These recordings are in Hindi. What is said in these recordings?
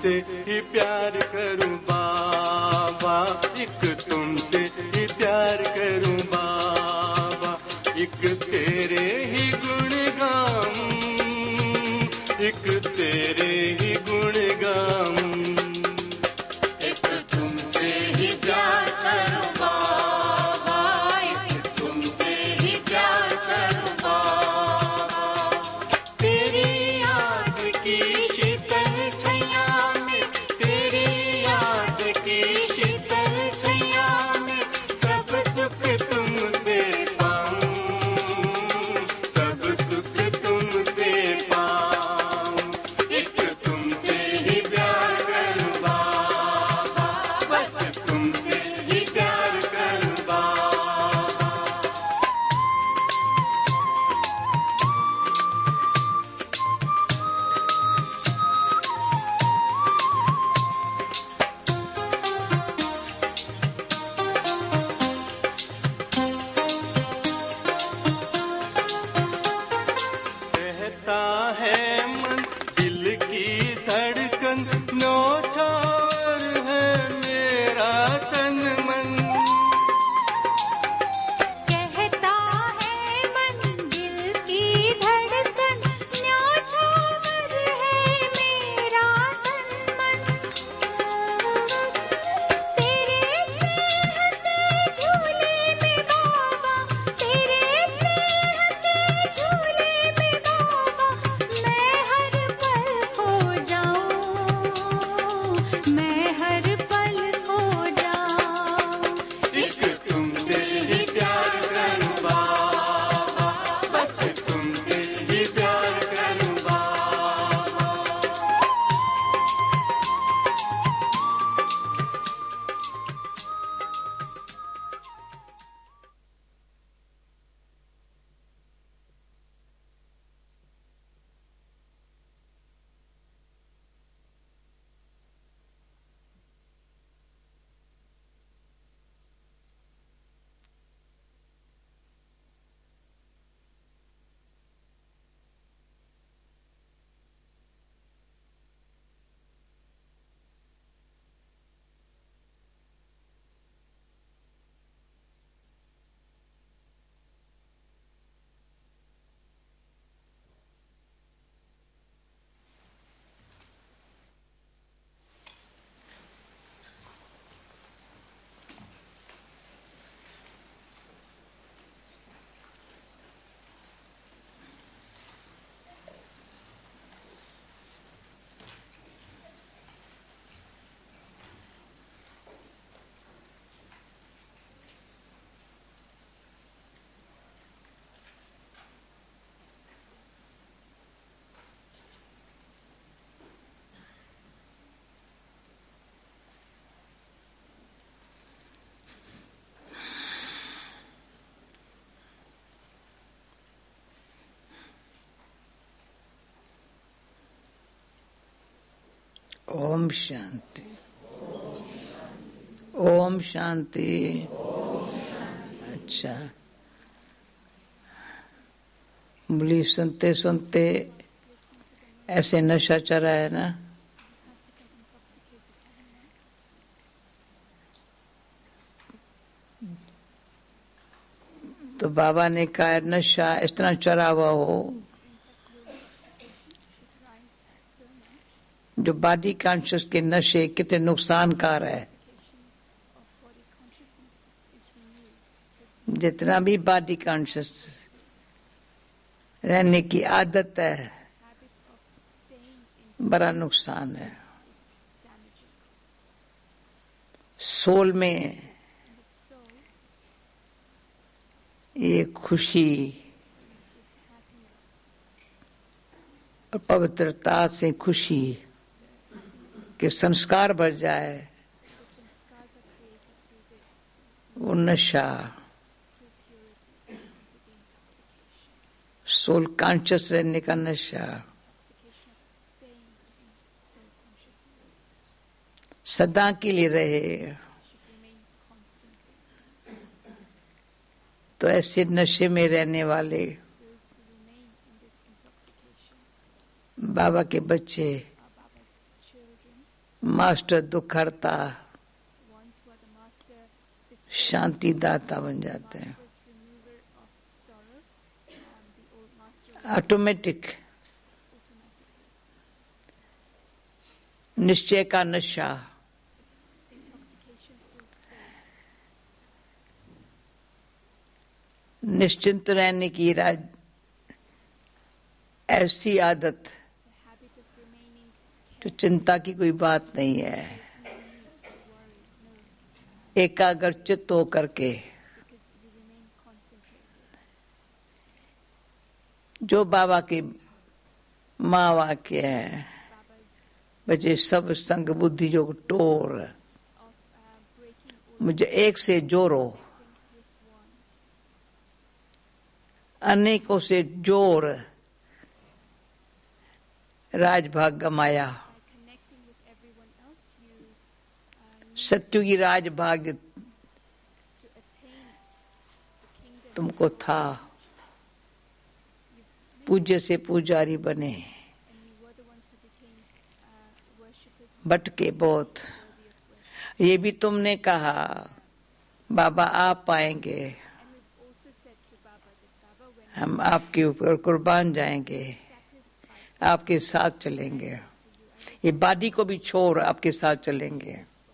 तुमसे ही प्यार करूं बाबा, एक तुमसे ही प्यार करूं बाबा, एक तेरे ही गुण गाऊं, एक तेरे ही गुण गाऊं, एक तुमसे ही प्यार करूं बाबा, एक तुमसे ही प्यार करूं बाबा, तेरी याद की शीतल छैया में, तेरी याद की शीतल छैया में सब सुख तुमसे पाऊं, सब सुख तुमसे पाऊं, एक तुमसे ही प्यार करूं बाबा, बस तुमसे ही प्यार करूं बाबा। कहता है मन दिल की धड़कन, न्योछावर है मेरा तन मन, कहता है मन दिल की धड़कन, न्योछावर है मेरा तन मन, तेरे स्नेह के झूले में बाबा, तेरे स्नेह के झूले में बाबा, मैं हर पल खो जाऊं, मैं हर पल खो जाऊं, एक तुमसे ही प्यार करूं बाबा, बस तुमसे ही प्यार करूं बाबा। ओम शांति, ओम शांति। अच्छा, बोली सुनते सुनते ऐसे नशा चढ़ा है ना। तो बाबा ने कहा नशा इस तरह चढ़ा हुआ हो जो बॉडी कॉन्शियस के नशे कितने नुकसानकार है। जितना भी बॉडी कॉन्शियस रहने की आदत है बड़ा नुकसान है। सोल में ये खुशी और पवित्रता से खुशी के संस्कार बढ़ जाए, वो नशा सोल कॉन्शियस रहने का नशा सदा के लिए रहे। तो ऐसे नशे में रहने वाले बाबा के बच्चे मास्टर दुख हरता, Once who are the master, शांति दाता बन जाते हैं. was remover of sorrow. The old master was automatic automatically. निश्चय का नशा, Intoxication through faith. निश्चिंत रहने की ऐसी आदत The habit of remaining जो चिंता की कोई बात नहीं है. no need to worry, no, एकाग्र चित्त होकर के because you remain concentrated. जो बाबा की माँ वाक्य है, Baba's बचे सब संग बुद्धि जो टोर, of breaking all मुझे एक से जोड़ो, things with one. अनेकों से जोड़, Rajbag गमाया. By connecting with everyone else, you need सत्युगी Rajbag to attain the kingdom. तुमको था. पूज्य से पुजारी बने, And you were the ones who became worshippers भटके बहुत. worthy of worship. ये भी तुमने कहा बाबा आप पाएंगे, And we've also said to Baba that Baba, when हम आपके ऊपर कुर्बान जाएंगे, sacrifice आपके साथ चलेंगे. ये बॉडी को भी छोड़ आपके साथ चलेंगे. body and go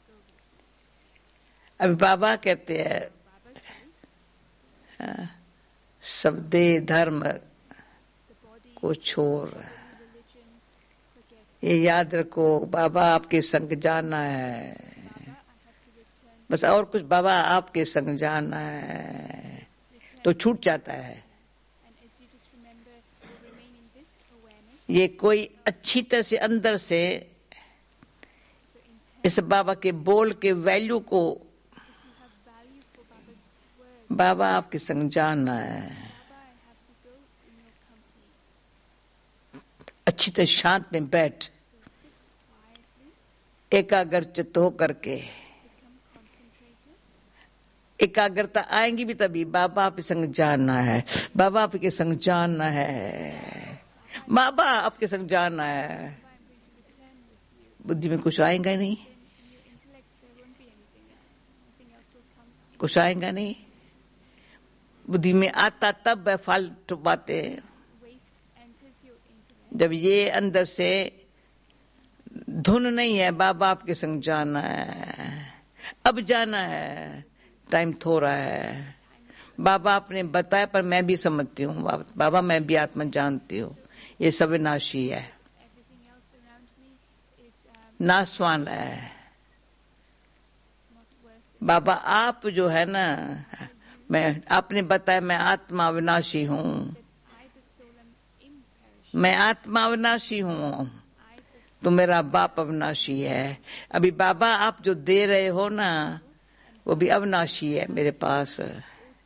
with अभी बाबा कहते हैं Baba says, हाँ, सब देह धर्म the body, को छोड़. religions, forget. ये याद रखो बाबा आपके संग जाना है, Baba, I have to return, बस और कुछ. बाबा आपके संग जाना है तो छूट जाता है. and as you just remember, you remain in this awareness, ये कोई अच्छी तरह से अंदर से so intense. इस बाबा के बोल के वैल्यू को, If you have value for Baba's word, बाबा आपके संग जाना है, Baba, I have to go in your company. अच्छी तरह शांत में बैठ, So sit quietly, एकाग्र चित्त हो करके. become concentrated. एकाग्रता आएंगी भी तभी. बाबा आपके संग जाना है, बाबा आपके संग जाना है, बाबा आपके संग जाना है. Baba, I'm going to return with you. बुद्धि में कुछ आएगा नहीं, Then in your intellect there won't be anything else. Nothing else will come. कुछ आएगा नहीं. बुद्धि में आता तब है फालतू बातें, Waste enters your intellect. जब ये अंदर से धुन नहीं है. बाबा आपके संग जाना है, अब जाना है, टाइम थोड़ा है. बाबा आपने बताया पर मैं भी समझती हूँ. बाबा मैं भी आत्मा जानती हूँ ये सब विनाशी है, Everything else around me is नाशवान है. not worth it. बाबा आप जो है ना, मैं आपने बताया मैं आत्मा विनाशी हूँ, That I, the soul, am imperishable. मैं आत्मा विनाशी हूँ, I, the तो मेरा बाप अविनाशी है. अभी बाबा आप जो दे रहे हो ना वो भी अविनाशी है मेरे पास. also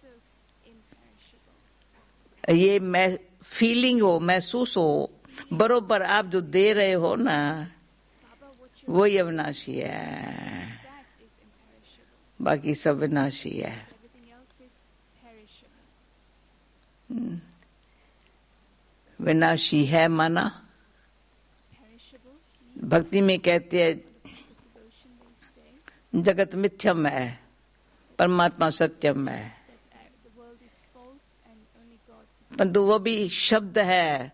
imperishable. ये मैं फीलिंग हो, महसूस हो, बरोबर आप जो दे रहे हो ना Baba, what you वही अविनाशी है, that is imperishable. बाकी सब विनाशी है. Everything else is perishable. विनाशी है माना. Perishable means भक्ति में कहते हैं devotion they say जगत मिथ्यम है, परमात्मा सत्यम है. that the world is false and only God is परंतु वो भी शब्द है,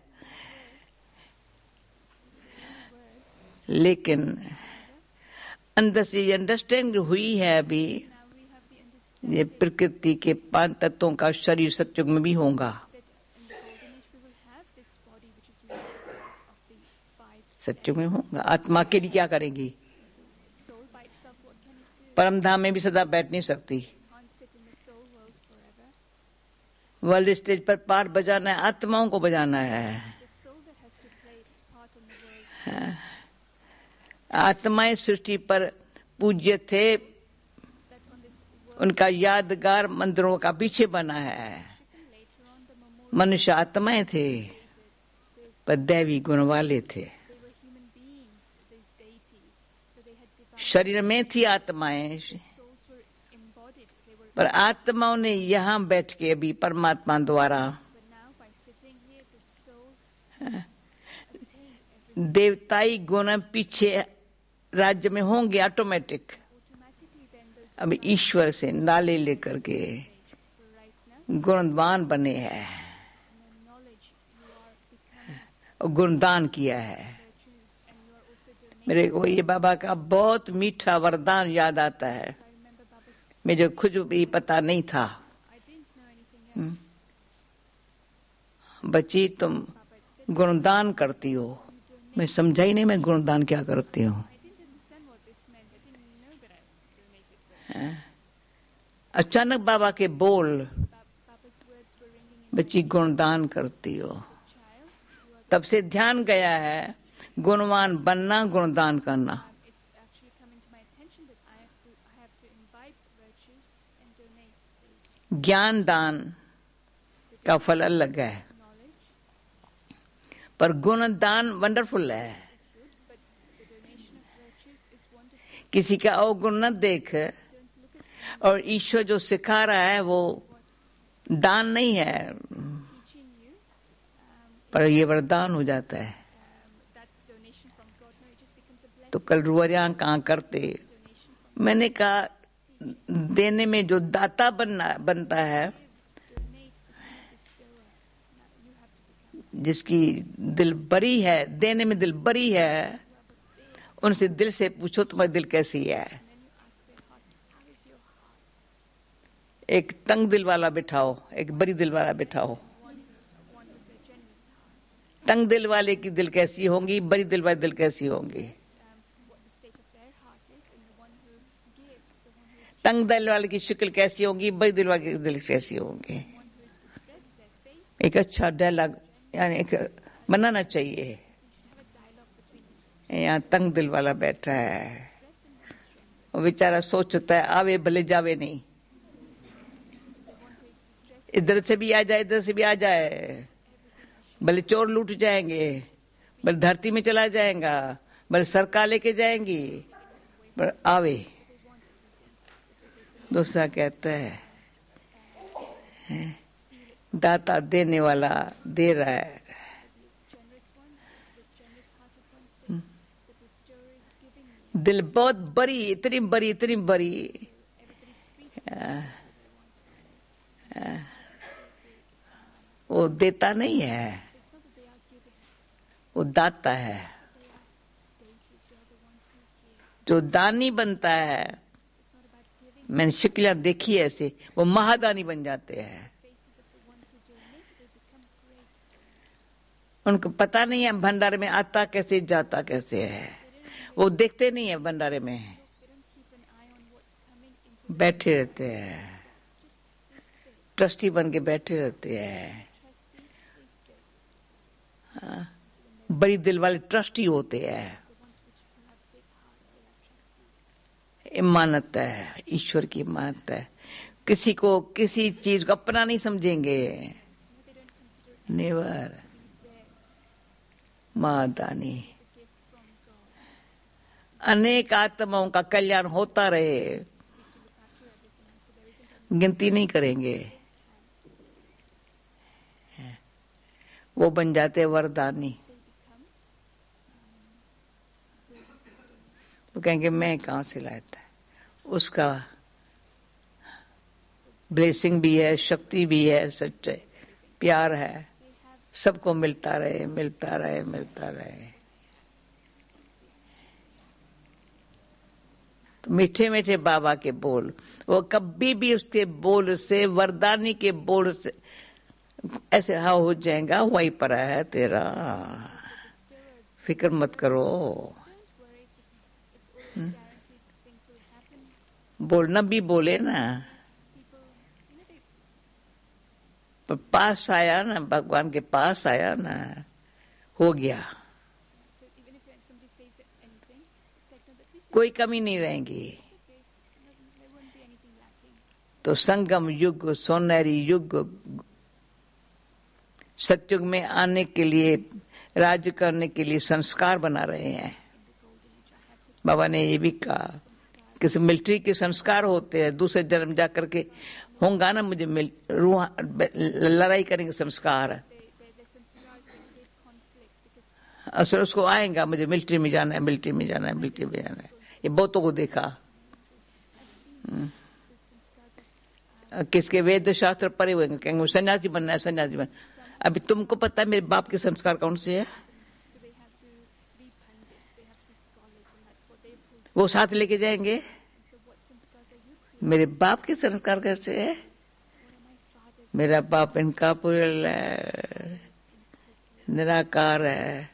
words. लेकिन अंदर से ये अंडरस्टैंड हुई है अभी. Now we have the understanding ये प्रकृति के 5 तत्वों का शरीर सत्युग में भी होगा. that in the golden age we will have this body which is made of the 5 सत्युग में होगा. आत्मा के लिए क्या करेंगी? soul by itself. What can it do? परम धाम में भी सदा बैठ नहीं सकती. Can't sit in the soul world forever. World stage पर पार बजाना है, आत्माओं को बजाना है. The soul that has to play its part on the world, आत्माएं सृष्टि पर पूज्य थे, that on this world उनका यादगार मंदिरों का पीछे बना है. later on the memorial, मनुष्य आत्माएं थे पर दैवी गुण वाले थे. they were human beings, these deities, so they had divine शरीर में थी आत्माएं, souls were embodied, they were, पर आत्माओं ने यहाँ बैठ के अभी परमात्मा द्वारा but now by sitting here the soul attained everything. देवताई गुण पीछे राज्य में होंगे ऑटोमेटिक। automatically then those अब ईश्वर से नाले लेकर के for right now गुणवान बने हैं and the knowledge you are becoming और गुणदान किया है। virtues and you are also donating. मेरे को ये बाबा का बहुत मीठा वरदान याद आता है, I remember Baba's मुझे खुद भी पता नहीं था। I didn't know anything else. बच्ची तुम Baba said गुणदान करती हो। मैं समझा ही नहीं मैं गुणदान क्या करती हूँ। I didn't understand what this meant. I didn't know that I donated that. अचानक बाबा के बोल, Baba's words were ringing in बच्ची गुणदान करती हो। my child. You are तब से ध्यान गया है गुणवान बनना, गुणदान करना। it's actually come into my attention that I have to imbibe virtues and donate those ज्ञान दान का फल अलग है, knowledge पर गुणदान वंडरफुल है। is good, but the donation of virtues is wonderful. किसी का अवगुण न देख, Don't look at और ईश्वर जो सिखा रहा है वो दान नहीं है, teaching you. पर ये वरदान हो जाता है। That's donation from God. No, it just becomes a blessing. तो कल रुआरियां कहाँ करते। Donation from मैंने कहा देने में जो दाता बनता है, donate become a bestower. Now you have to become. जिसकी दिल बड़ी है, देने में दिल बड़ी है, उनसे दिल से पूछो तुम्हारी दिल कैसी है। And then you ask their heart, how is your heart? एक तंग दिल वाला बिठाओ, एक बड़ी दिल वाला बिठाओ। One with a generous heart. तंग दिल वाले की दिल कैसी होंगी, बड़ी दिल वाली दिल कैसी होंगी। What the state of their heart is, and the one who gives, the one who is तंग दिल वाले की शक्ल कैसी होगी, बड़ी दिल वाले की दिल कैसी होगी। one who is distressed, their face. एक अच्छा डायलॉग यानी एक बनाना चाहिए। So you should have a dialogue between these यहाँ तंग दिल वाला बैठा है, distressed and one is generous. वो बेचारा सोचता है आवे भले जावे नहीं, The one who is distressed, इधर से भी आ जाए इधर से भी आ जाए, भले चोर लूट जाएंगे, भले धरती में चला जाएगा, भले सरकार लेके जाएंगी, पर आवे। दूसरा कहता है दाता देने वाला दे रहा है, generous one, the generous hearted one says, the bestower is giving me. दिल बहुत बड़ी, इतनी बड़ी, इतनी बड़ी। Everybody's free. वो देता नहीं है, It's not that they are giving, वो दाता है। they are deities, they are the ones who give. जो दानी बनता है, It's not about giving मैंने शिकलियां देखी है ऐसे, वो महादानी बन जाते हैं। faces of the ones who donate, they become great. उनको पता नहीं है भंडारे में आता कैसे जाता कैसे है, वो देखते नहीं है भंडारे में, They don't keep an eye on what's coming into बैठे रहते हैं, ट्रस्टी बन के बैठे रहते हैं। trustee, they say. हाँ, बड़ी दिल वाले ट्रस्टी होते हैं। The ones which who have big hearts, they are trustees. इमानत है, ईश्वर की इमानत है। किसी को किसी चीज को अपना नहीं समझेंगे, No, they don't consider never. it theirs, Mahadani, a gift from God. अनेक आत्माओं का कल्याण होता रहे, We can look after everything, so there isn't a गिनती नहीं करेंगे। वो बन जाते वरदानी। they become वो कहेंगे मैं कहाँ से लाया था, उसका ब्लेसिंग भी है, शक्ति भी है, सच्चाई प्यार है, they have सबको मिलता रहे, मिलता रहे, मिलता रहे। तो मीठे मीठे बाबा के बोल, वो कभी भी उसके बोल से, वरदानी के बोल से ऐसे हाँ हो जाएगा, वहीं पर है तेरा, फिक्र मत करो। don't worry, it's already guaranteed things will happen. बोलना भी बोले ना, People, they पर पास आया ना, भगवान के पास आया ना, हो गया, so even if somebody says anything, it's like no, but this is कोई कमी नहीं रहेगी। okay. No, there won't be anything lacking. तो संगम युग, सोनेरी युग, सतयुग में आने के लिए, राज्य करने के लिए संस्कार बना रहे हैं। बाबा ने ये भी कहा किसी मिलिट्री के संस्कार होते हैं, दूसरे जन्म जा करके होगा ना, मुझे लड़ाई करेंगे संस्कार। The sanskars that create conflict because असर उसको आएगा, मुझे मिलिट्री में जाना है, मिलिट्री में जाना है, मिलिट्री में जाना है। ये बहुतों को देखा। किसके वेद शास्त्र पढ़े हुए कहेंगे सन्यासी बनना है, सन्यासी बनना। अभी तुमको पता है मेरे बाप के संस्कार कौन से है? So they have to be pundits, they have to be scholars, and that's what they pull. वो साथ लेके जाएंगे। So what sanskars are you creating? मेरे बाप के संस्कार कैसे है? What are my father's? मेरा बाप इनका पुरल है, निराकार है,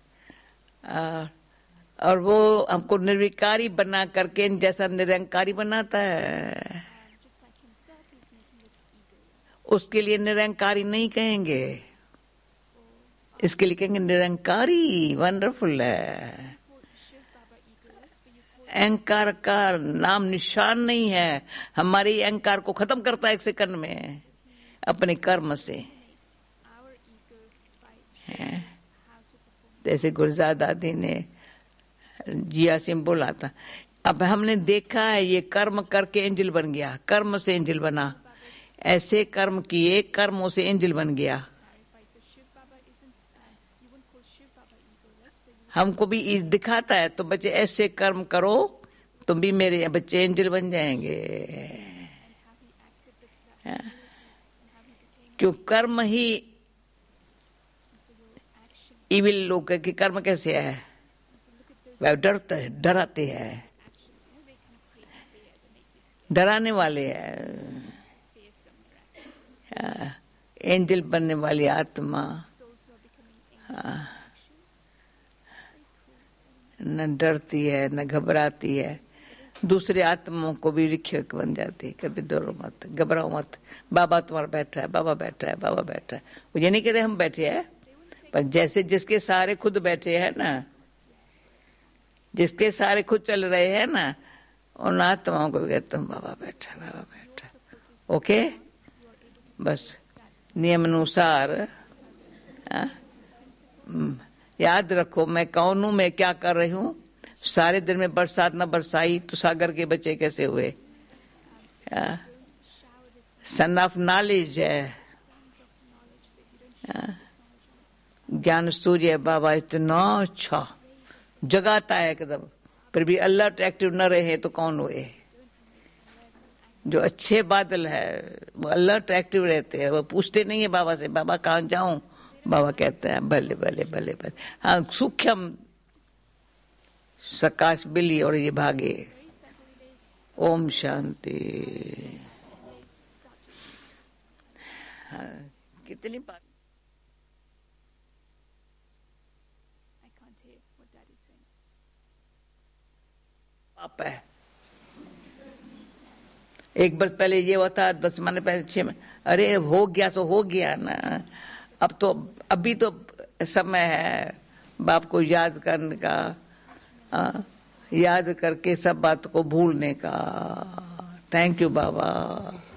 और वो हमको निर्विकारी बना करके इन जैसा निरंकारी बनाता है। Just like himself, he's making us egoless. उसके लिए निरंकारी नहीं कहेंगे, इसके लिए कहेंगे निरंकारी। वंडरफुल है। Call Shiv Baba egoless, but you call अहंकार का नाम निशान नहीं है। हमारे अहंकार को खत्म करता है एक सेकंड में अपने कर्म से। our ego by है। how to perform. जैसे गुरजात दादी ने जिया सिंह बोला था, अब हमने देखा है ये कर्म करके एंजल बन गया, कर्म से एंजल बना, ऐसे कर्म किए कर्मों से एंजल बन गया। Clarify. So Shiv Baba isn't, you wouldn't call Shiv Baba egoless, but you हमको भी दिखाता है तुम बच्चे ऐसे कर्म करो, तुम भी मेरे बच्चे एंजल बन जाएंगे। how he acted with that हाँ। and how he became. क्यों कर्म ही So your action. इविल लोग की कर्म कैसे है? So look at those वह डरते हैं, डराते हैं, actions. They kind of create fear. They make you scared. डराने वाले हैं। Fearsome miraculous. एंजल बनने वाली आत्मा Souls who are becoming angry हाँ, actions. Very cool. न डरती है न घबराती है। दूसरे आत्माओं को भी रिक्षक बन जाती है। कभी डरो मत, घबराओ मत, बाबा तुम्हारा बैठा है, बाबा बैठा है, बाबा बैठा है। वो ये नहीं कहते हम बैठे हैं, पर जैसे जिसके सारे खुद बैठे हैं ना, जिसके सारे खुद चल रहे हैं ना, उन आत्माओं को भी कहते हैं बाबा बैठा है, बाबा बैठा है। ओके, बस नियम अनुसार याद रखो मैं कौन हूं, मैं क्या कर रही हूं। सारे दिन में बरसात न बरसाई तो सागर के बच्चे कैसे हुए? सन ऑफ नॉलेज है, ज्ञान सूर्य बाबा इतना अच्छा जगाता है एकदम, फिर भी अलर्ट एक्टिव न रहे तो कौन हुए? जो अच्छे बादल है वो अलर्ट एक्टिव रहते हैं, वो पूछते नहीं है बाबा से बाबा कहाँ जाऊं, बाबा कहते हैं भले भले भले भले। हाँ, सूक्ष्म सकाश बिल्ली और ये भागे। ओम शांति। हाँ, कितनी बात I can't hear what Daddy's saying. पाप है। एक वर्ष पहले ये हुआ था, 10 महीने पहले, 6 महीने, अरे हो गया सो हो गया ना। अब तो अभी तो समय है बाप को याद करने का, याद करके सब बात को भूलने का। Thank you Baba.